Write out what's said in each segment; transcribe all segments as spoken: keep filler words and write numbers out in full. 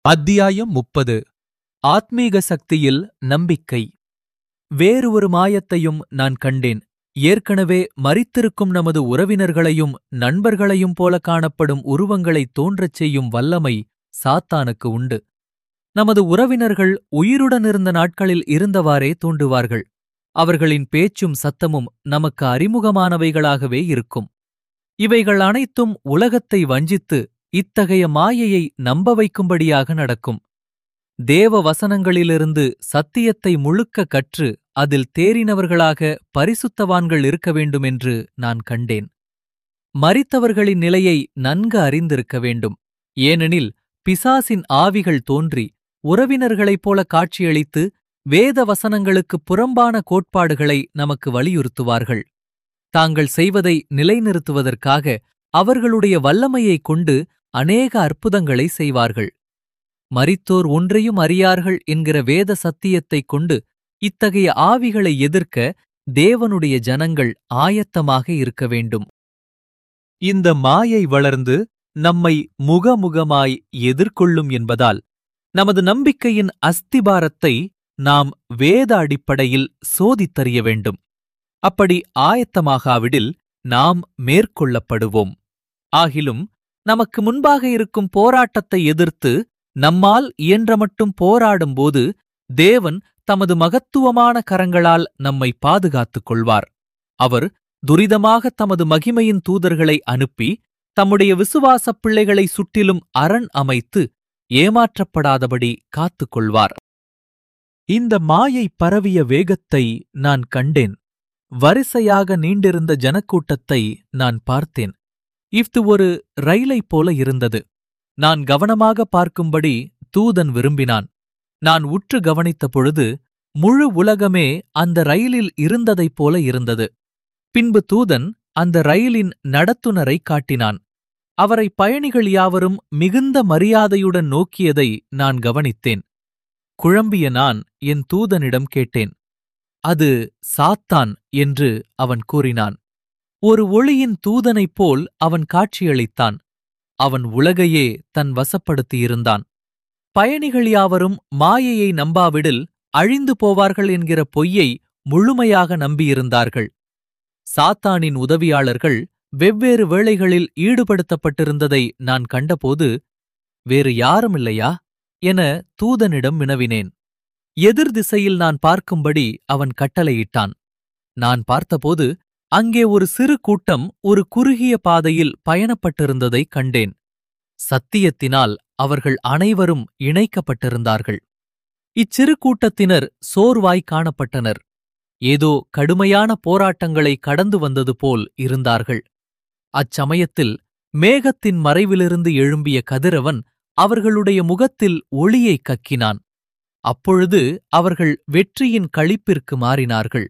அத்தியாயம் முப்பது. ஆத்மீக சக்தியில் நம்பிக்கை. வேறு ஒரு மாயத்தையும் நான் கண்டேன். ஏற்கனவே மரித்திருக்கும் நமது உறவினர்களையும் நண்பர்களையும் போல காணப்படும் உருவங்களைத் தோன்றச் செய்யும் வல்லமை சாத்தானுக்கு உண்டு. நமது உறவினர்கள் உயிருடனிருந்த நாட்களில் இருந்தவாறே தோன்றுவார்கள். அவர்களின் பேச்சும் சத்தமும் நமக்கு அறிமுகமானவைகளாகவே இருக்கும். இவைகள் அனைத்தும் உலகத்தை வஞ்சித்து இத்தகைய மாயையை நம்ப வைக்கும்படியாக நடக்கும். தேவ வசனங்களிலிருந்து சத்தியத்தை முழுக்க கற்று அதில் தேறினவர்களாக பரிசுத்தவான்கள் இருக்க வேண்டுமென்று நான் கண்டேன். மரித்தவர்களின் நிலையை நன்கு அறிந்திருக்க வேண்டும். ஏனெனில் பிசாசின் ஆவிகள் தோன்றி உறவினர்களைப் போல காட்சியளித்து வேத வசனங்களுக்குப் புறம்பான கோட்பாடுகளை நமக்கு வலியுறுத்துவார்கள். தாங்கள் செய்வதை நிலைநிறுத்துவதற்காக அவர்களுடைய வல்லமையைக் கொண்டு அநேக அற்புதங்களை செய்வார்கள். மரித்தோர் ஒன்றையும் அறியார்கள் என்கிற வேத சத்தியத்தைக் கொண்டு இத்தகைய ஆவிகளை எதிர்க்க தேவனுடைய ஜனங்கள் ஆயத்தமாக இருக்க வேண்டும். இந்த மாயை வளர்ந்து நம்மை முகமுகமாய் எதிர்கொள்ளும் என்பதால் நமது நம்பிக்கையின் அஸ்திபாரத்தை நாம் வேத அடிப்படையில் சோதித்தறிய வேண்டும். அப்படி ஆயத்தமாகாவிடில் நாம் மேற்கொள்ளப்படுவோம். ஆகிலும் நமக்கு முன்பாக இருக்கும் போராட்டத்தை எதிர்த்து நம்மால் இயன்றமட்டும் போராடும்போது தேவன் தமது மகத்துவமான கரங்களால் நம்மை பாதுகாத்துக் கொள்வார். அவர் துரிதமாக தமது மகிமையின் தூதர்களை அனுப்பி தம்முடைய விசுவாசப் பிள்ளைகளை சுற்றிலும் அரண் அமைத்து ஏமாற்றப்படாதபடி காத்துக் கொள்வார். இந்த மாயை பரவிய வேகத்தை நான் கண்டேன். வரிசையாக நீண்டிருந்த ஜனக்கூட்டத்தை நான் பார்த்தேன். இது ஒரு ரயிலைப் போல இருந்தது. நான் கவனமாக பார்க்கும்படி தூதன் விரும்பினான். நான் உற்று கவனித்த பொழுது முழு உலகமே அந்த ரயிலில் இருந்ததைப் போல இருந்தது. பின்பு தூதன் அந்த ரயிலின் நடத்துனரை காட்டினான். அவரை பயணிகள் யாவரும் மிகுந்த மரியாதையுடன் நோக்கியதை நான் கவனித்தேன். குழம்பிய நான் என் தூதனிடம் கேட்டேன். அது சாத்தான் என்று அவன் கூறினான். ஒரு ஒளியின் தூதனைப் போல் அவன் காட்சியளித்தான். அவன் உலகையே தன் வசப்படுத்தியிருந்தான். பயணிகள் யாவரும் மாயையை நம்பாவிடில் அழிந்து போவார்கள் என்கிற பொய்யை முழுமையாக நம்பியிருந்தார்கள். சாத்தானின் உதவியாளர்கள் வெவ்வேறு வேளைகளில் ஈடுபடுத்தப்பட்டிருந்ததை நான் கண்டபோது, வேறு யாருமில்லையா என தூதனிடம் வினவினேன். எதிர் திசையில் நான் பார்க்கும்படி அவன் கட்டளையிட்டான். நான் பார்த்தபோது அங்கே ஒரு சிறு கூட்டம் ஒரு குறுகிய பாதையில் பயணப்பட்டிருந்ததைக் கண்டேன். சத்தியத்தினால் அவர்கள் அனைவரும் இணைக்கப்பட்டிருந்தார்கள். இச்சிறு கூட்டத்தினர் சோர்வாய் காணப்பட்டனர். ஏதோ கடுமையான போராட்டங்களை கடந்து வந்தது போல் இருந்தார்கள். அச்சமயத்தில் மேகத்தின் மறைவிலிருந்து எழும்பிய கதிரவன் அவர்களுடைய முகத்தில் ஒளியைக் கக்கினான். அப்பொழுது அவர்கள் வெற்றியின் களிப்பிற்கு மாறினார்கள்.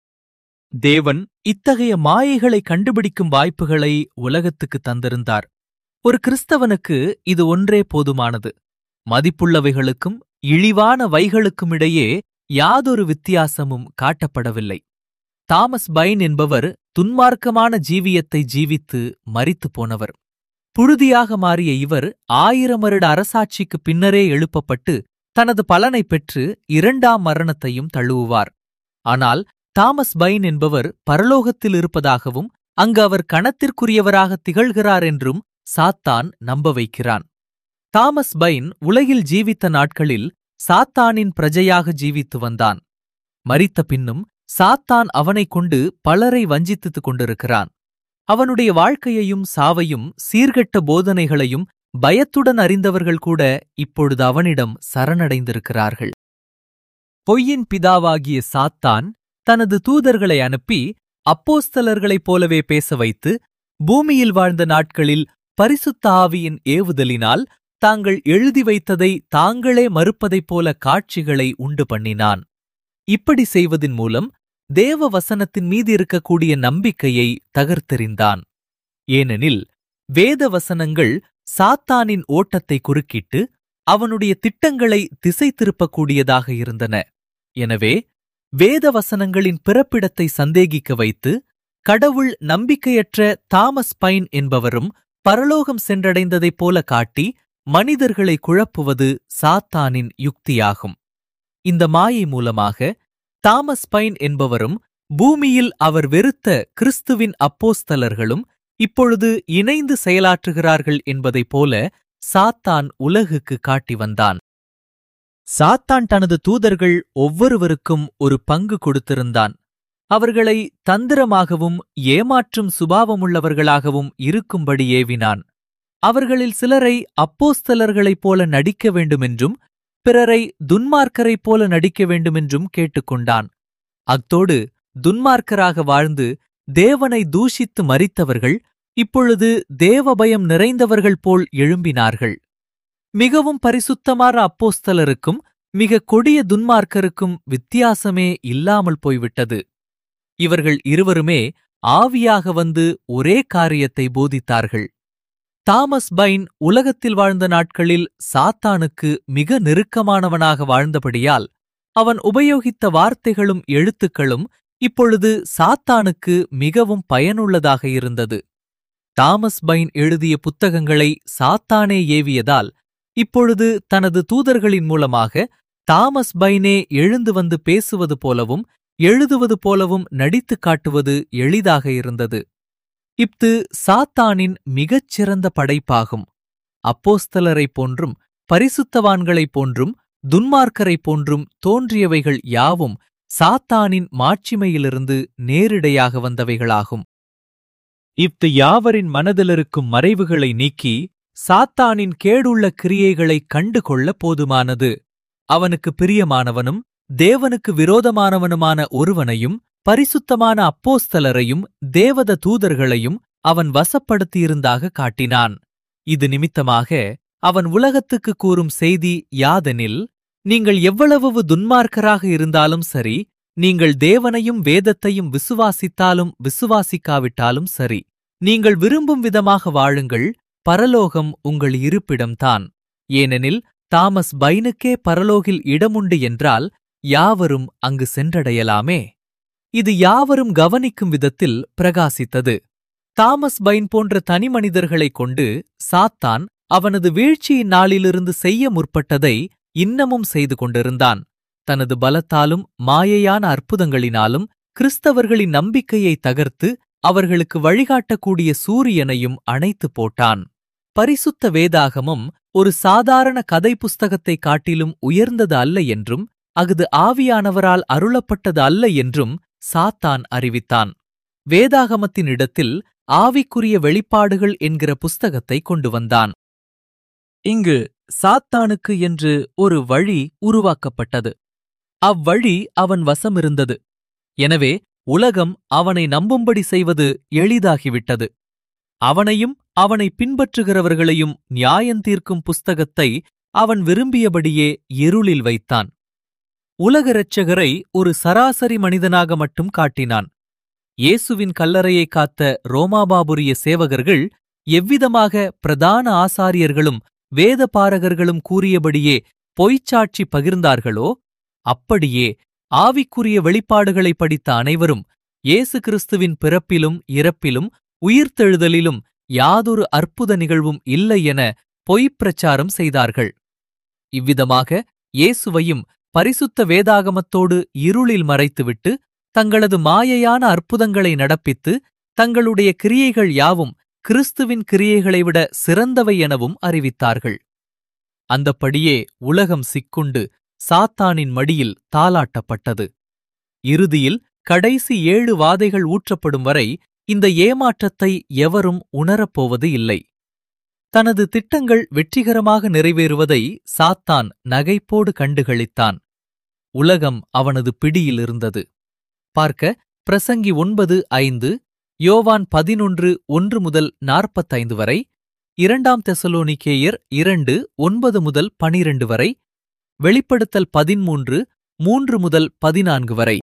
தேவன் இத்தகைய மாயைகளை கண்டுபிடிக்கும் வாய்ப்புகளை உலகத்துக்கு தந்திருந்தார். ஒரு கிறிஸ்தவனுக்கு இது ஒன்றே போதுமானது. மதிப்புள்ளவைகளுக்கும் இழிவான வைகளுக்குமிடையே யாதொரு வித்தியாசமும் காட்டப்படவில்லை. தாமஸ் பைன் என்பவர் துன்மார்க்கமான ஜீவியத்தை ஜீவித்து மரித்துப் போனவர். புழுதியாக மாறிய இவர் ஆயிரம் வருட அரசாட்சிக்குப் பின்னரே எழுப்பப்பட்டு தனது பலனை பெற்று இரண்டாம் மரணத்தையும் தழுவுவார். ஆனால் தாமஸ் பைன் என்பவர் பரலோகத்தில் இருப்பதாகவும் அங்கு அவர் கணத்திற்குரியவராக திகழ்கிறார் என்றும் சாத்தான் நம்ப வைக்கிறான். தாமஸ் பைன் உலகில் ஜீவித்த நாட்களில் சாத்தானின் பிரஜையாக ஜீவித்து வந்தான். மரித்த பின்னும் சாத்தான் அவனைக் கொண்டு பலரை வஞ்சித்துக் கொண்டிருக்கிறான். அவனுடைய வாழ்க்கையையும் சாவையும் சீர்கெட்ட போதனைகளையும் பயத்துடன் அறிந்தவர்கள் கூட இப்பொழுது அவனிடம் சரணடைந்திருக்கிறார்கள். பொய்யின் பிதாவாகிய சாத்தான் தனது தூதர்களை அனுப்பி அப்போஸ்தலர்களைப் போலவே பேச வைத்து பூமியில் வாழ்ந்த நாட்களில் பரிசுத்த ஆவியின் ஏவுதலினால் தாங்கள் எழுதி வைத்ததை தாங்களே மறுப்பதைப் போல காட்சிகளை உண்டு பண்ணினான். இப்படி செய்வதின் மூலம் தேவ வசனத்தின் மீது இருக்கக்கூடிய நம்பிக்கையை தகர்த்தெறிந்தான். ஏனெனில் வேத வசனங்கள் சாத்தானின் ஓட்டத்தை குறுக்கிட்டு அவனுடைய திட்டங்களை திசை திருப்பக்கூடியதாக இருந்தன. எனவே வேத வசனங்களின் பிறப்பிடத்தை சந்தேகிக்க வைத்து கடவுள் நம்பிக்கையற்ற தாமஸ் பைன் என்பவரும் பரலோகம் சென்றடைந்ததைப் போல காட்டி மனிதர்களை குழப்புவது சாத்தானின் யுக்தியாகும். இந்த மாயை மூலமாக தாமஸ் பைன் என்பவரும் பூமியில் அவர் வெறுத்த கிறிஸ்துவின் அப்போஸ்தலர்களும் இப்பொழுது இணைந்து செயலாற்றுகிறார்கள் என்பதைப் போல சாத்தான் உலகுக்கு காட்டி வந்தான். சாத்தான் தனது தூதர்கள் ஒவ்வொருவருக்கும் ஒரு பங்கு கொடுத்திருந்தான். அவர்களை தந்திரமாகவும் ஏமாற்றும் சுபாவமுள்ளவர்களாகவும் இருக்கும்படி ஏவினான். அவர்களில் சிலரை அப்போஸ்தலர்களைப் போல நடிக்க வேண்டுமென்றும் பிறரை துன்மார்க்கரைப் போல நடிக்க வேண்டுமென்றும் கேட்டுக்கொண்டான். அத்தோடு துன்மார்க்கராக வாழ்ந்து தேவனை தூஷித்து மரித்தவர்கள் இப்பொழுது தேவபயம் நிறைந்தவர்கள் போல் எழும்பினார்கள். மிகவும் பரிசுத்தமான அப்போஸ்தலருக்கும் மிக கொடிய துன்மார்க்கருக்கும் வித்தியாசமே இல்லாமல் போய்விட்டது. இவர்கள் இருவருமே ஆவியாக வந்து ஒரே காரியத்தை போதித்தார்கள். தாமஸ் பைன் உலகத்தில் வாழ்ந்த நாட்களில் சாத்தானுக்கு மிக நெருக்கமானவனாக வாழ்ந்தபடியால் அவன் உபயோகித்த வார்த்தைகளும் எழுத்துக்களும் இப்பொழுது சாத்தானுக்கு மிகவும் பயனுள்ளதாக இருந்தது. தாமஸ் பைன் எழுதிய புத்தகங்களை சாத்தானே ஏவியதால் இப்பொழுது தனது தூதர்களின் மூலமாக தாமஸ் பைனே எழுந்து வந்து பேசுவது போலவும் எழுதுவது போலவும் நடித்துக் காட்டுவது எளிதாக இருந்தது. இஃது சாத்தானின் மிகச் சிறந்த படைப்பாகும். அப்போஸ்தலரைப் போன்றும் பரிசுத்தவான்களைப் போன்றும் துன்மார்க்கரைப் போன்றும் தோன்றியவைகள் யாவும் சாத்தானின் மாட்சிமையிலிருந்து நேரிடையாக வந்தவைகளாகும். இஃது யாவரின் மனதிலிருக்கும் மறைவுகளை நீக்கி சாத்தானின் கேடுள்ள கிரியைகளைக் கண்டுகொள்ள போதுமானது. அவனுக்கு பிரியமானவனும் தேவனுக்கு விரோதமானவனுமான ஒருவனையும் பரிசுத்தமான அப்போஸ்தலரையும் தேவத தூதர்களையும் அவன் வசப்படுத்தியிருந்தாக காட்டினான். இது நிமித்தமாக அவன் உலகத்துக்கு கூறும் செய்தி யாதெனில், நீங்கள் எவ்வளவு துன்மார்க்கராக இருந்தாலும் சரி, நீங்கள் தேவனையும் வேதத்தையும் விசுவாசித்தாலும் விசுவாசிக்காவிட்டாலும் சரி, நீங்கள் விரும்பும் விதமாக வாழுங்கள், பரலோகம் உங்கள் இருப்பிடம்தான். ஏனெனில் தாமஸ் பைனுக்கே பரலோகில் இடமுண்டு என்றால் யாவரும் அங்கு சென்றடையலாமே. இது யாவரும் கவனிக்கும் விதத்தில் பிரகாசித்தது. தாமஸ் பைன் போன்ற தனி மனிதர்களைக் கொண்டு சாத்தான் அவனது வீழ்ச்சியின் நாளிலிருந்து செய்ய முற்பட்டதை இன்னமும் செய்து கொண்டிருந்தான். தனது பலத்தாலும் மாயையான அற்புதங்களினாலும் கிறிஸ்தவர்களின் நம்பிக்கையை தகர்த்து அவர்களுக்கு வழிகாட்டக்கூடிய சூரியனையும் அணைத்துப் போட்டான். பரிசுத்த வேதாகமம் ஒரு சாதாரண கதை புஸ்தகத்தைக் காட்டிலும் உயர்ந்தது அல்ல என்றும் அஃது ஆவியானவரால் அருளப்பட்டது அல்ல என்றும் சாத்தான் அறிவித்தான். வேதாகமத்தின் இடத்தில் ஆவிக்குரிய வெளிப்பாடுகள் என்கிற புஸ்தகத்தை கொண்டு வந்தான். இங்கு சாத்தானுக்கு என்று ஒரு வழி உருவாக்கப்பட்டது. அவ்வழி அவன் வசமிருந்தது. எனவே உலகம் அவனை நம்பும்படி செய்வது எளிதாகிவிட்டது. அவனையும் அவனை பின்பற்றுகிறவர்களையும் நியாயந்தீர்க்கும் புஸ்தகத்தை அவன் விரும்பியபடியே இருளில் வைத்தான். உலக இரட்சகரை ஒரு சராசரி மனிதனாக மட்டும் காட்டினான். இயேசுவின் கல்லறையை காத்த ரோமாபாபுரிய சேவகர்கள் எவ்விதமாக பிரதான ஆசாரியர்களும் வேதபாரகர்களும் கூறியபடியே பொய்ச்சாட்சி பகிர்ந்தார்களோ, அப்படியே ஆவிக்குரிய வெளிப்பாடுகளை படித்த அனைவரும் இயேசு கிறிஸ்துவின் பிறப்பிலும் இறப்பிலும் உயிர்த்தெழுதலிலும் யாதொரு அற்புத நிகழ்வும் இல்லை என பொய்ப் பிரச்சாரம் செய்தார்கள். இவ்விதமாக இயேசுவையும் பரிசுத்த வேதாகமத்தோடு இருளில் மறைத்துவிட்டு தங்களது மாயையான அற்புதங்களை நடப்பித்து தங்களுடைய கிரியைகள் யாவும் கிறிஸ்துவின் கிரியைகளை விட சிறந்தவை எனவும் அறிவித்தார்கள். அந்தப்படியே உலகம் சிக்குண்டு சாத்தானின் மடியில் தாலாட்டப்பட்டது. இறுதியில் கடைசி ஏழு வாதைகள் ஊற்றப்படும் வரை இந்த ஏமாற்றத்தை எவரும் உணரப்போவது இல்லை. தனது திட்டங்கள் வெற்றிகரமாக நிறைவேறுவதை சாத்தான் நகைப்போடு கண்டுகளித்தான். உலகம் அவனது பிடியில் இருந்தது. பார்க்க பிரசங்கி ஒன்பது ஐந்து, யோவான் பதினொன்று ஒன்று முதல் நாற்பத்தைந்து வரை, இரண்டாம் தெசலோனிக்கேயர் இரண்டு ஒன்பது முதல் பனிரண்டு வரை, வெளிப்படுத்தல் பதிமூன்று மூன்று முதல் பதினான்கு வரை.